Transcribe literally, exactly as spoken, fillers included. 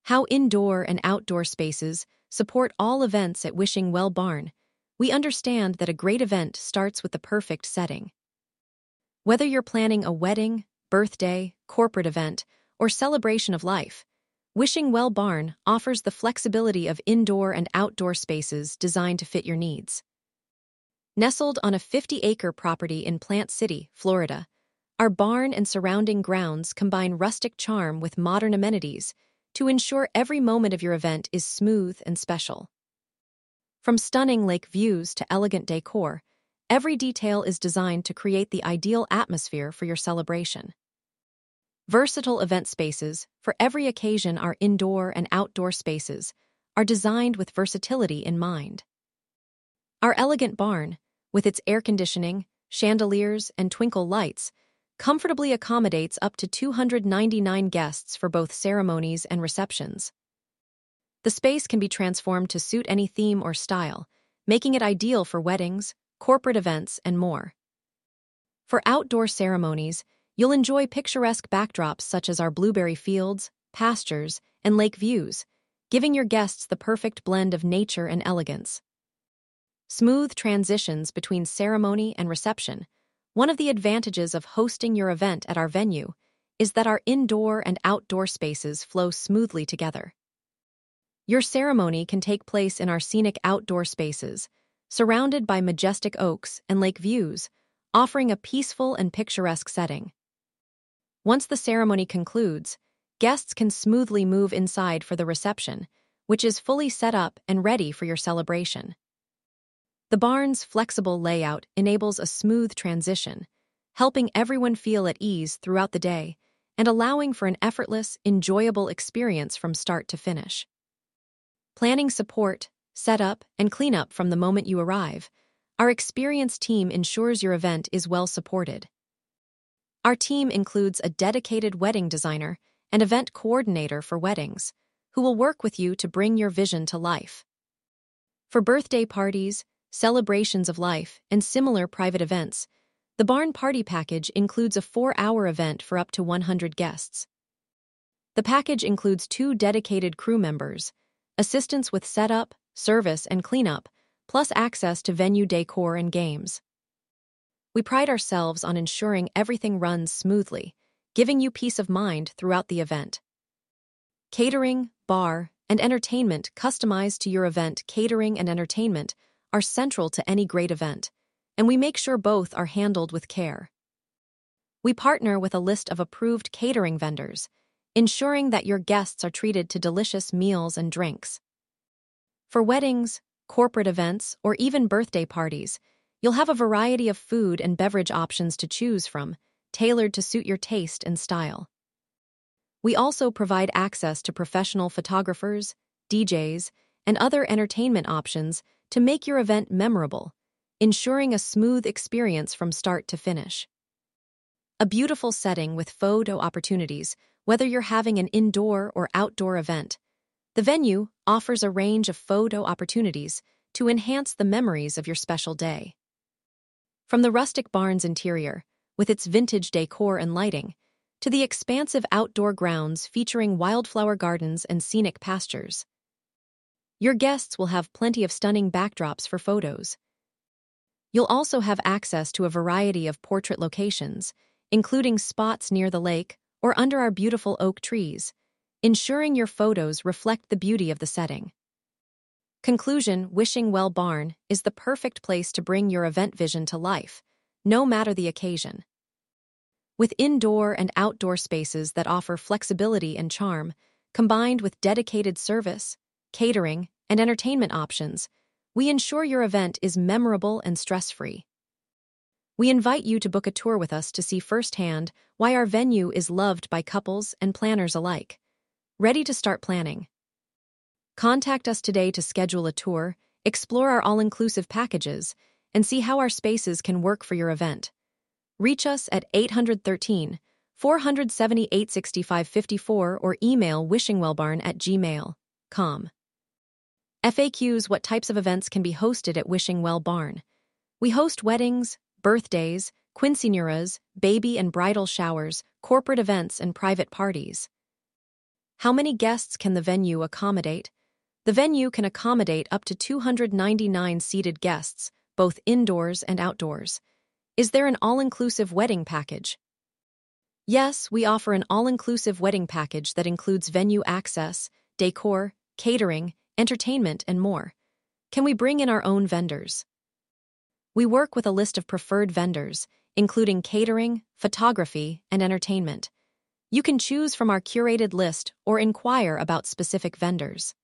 How indoor and outdoor spaces support all events at Wishing Well Barn, we understand that a great event starts with the perfect setting. Whether you're planning a wedding, birthday, corporate event, or celebration of life, Wishing Well Barn offers the flexibility of indoor and outdoor spaces designed to fit your needs. Nestled on a fifty-acre property in Plant City, Florida, our barn and surrounding grounds combine rustic charm with modern amenities to ensure every moment of your event is smooth and special. From stunning lake views to elegant decor, every detail is designed to create the ideal atmosphere for your celebration. Versatile event spaces for every occasion, our indoor and outdoor spaces are designed with versatility in mind. Our elegant barn, with its air conditioning, chandeliers, and twinkle lights, comfortably accommodates up to two hundred ninety-nine guests for both ceremonies and receptions. The space can be transformed to suit any theme or style, making it ideal for weddings, corporate events, and more. For outdoor ceremonies, you'll enjoy picturesque backdrops such as our blueberry fields, pastures, and lake views, giving your guests the perfect blend of nature and elegance. Smooth transitions between ceremony and reception. One of the advantages of hosting your event at our venue is that our indoor and outdoor spaces flow smoothly together. Your ceremony can take place in our scenic outdoor spaces, surrounded by majestic oaks and lake views, offering a peaceful and picturesque setting. Once the ceremony concludes, guests can smoothly move inside for the reception, which is fully set up and ready for your celebration. The barn's flexible layout enables a smooth transition, helping everyone feel at ease throughout the day and allowing for an effortless, enjoyable experience from start to finish. Planning support, setup, and cleanup from the moment you arrive, our experienced team ensures your event is well supported. Our team includes a dedicated wedding designer and event coordinator for weddings, who will work with you to bring your vision to life. For birthday parties, celebrations of life, and similar private events, the Barn Party Package includes a four-hour event for up to one hundred guests. The package includes two dedicated crew members, assistance with setup, service, and cleanup, plus access to venue decor and games. We pride ourselves on ensuring everything runs smoothly, giving you peace of mind throughout the event. Catering, bar, and entertainment customized to your event. Catering and entertainment are central to any great event, and we make sure both are handled with care. We partner with a list of approved catering vendors, ensuring that your guests are treated to delicious meals and drinks. For weddings, corporate events, or even birthday parties, you'll have a variety of food and beverage options to choose from, tailored to suit your taste and style. We also provide access to professional photographers, D Js, and other entertainment options to make your event memorable, ensuring a smooth experience from start to finish. A beautiful setting with photo opportunities, whether you're having an indoor or outdoor event. The venue offers a range of photo opportunities to enhance the memories of your special day. From the rustic barn's interior, with its vintage decor and lighting, to the expansive outdoor grounds featuring wildflower gardens and scenic pastures, your guests will have plenty of stunning backdrops for photos. You'll also have access to a variety of portrait locations, including spots near the lake or under our beautiful oak trees, ensuring your photos reflect the beauty of the setting. Conclusion: Wishing Well Barn is the perfect place to bring your event vision to life, no matter the occasion. With indoor and outdoor spaces that offer flexibility and charm, combined with dedicated service, catering, and entertainment options, we ensure your event is memorable and stress-free. We invite you to book a tour with us to see firsthand why our venue is loved by couples and planners alike. Ready to start planning? Contact us today to schedule a tour, explore our all-inclusive packages, and see how our spaces can work for your event. Reach us at eight one three, four seven eight, six five five four or email wishingwellbarn at gmail dot com. F A Qs: What types of events can be hosted at Wishing Well Barn? We host weddings, birthdays, quinceañeras, baby and bridal showers, corporate events, and private parties. How many guests can the venue accommodate? The venue can accommodate up to two hundred ninety-nine seated guests, both indoors and outdoors. Is there an all-inclusive wedding package? Yes, we offer an all-inclusive wedding package that includes venue access, decor, catering, entertainment, and more. Can we bring in our own vendors? We work with a list of preferred vendors, including catering, photography, and entertainment. You can choose from our curated list or inquire about specific vendors.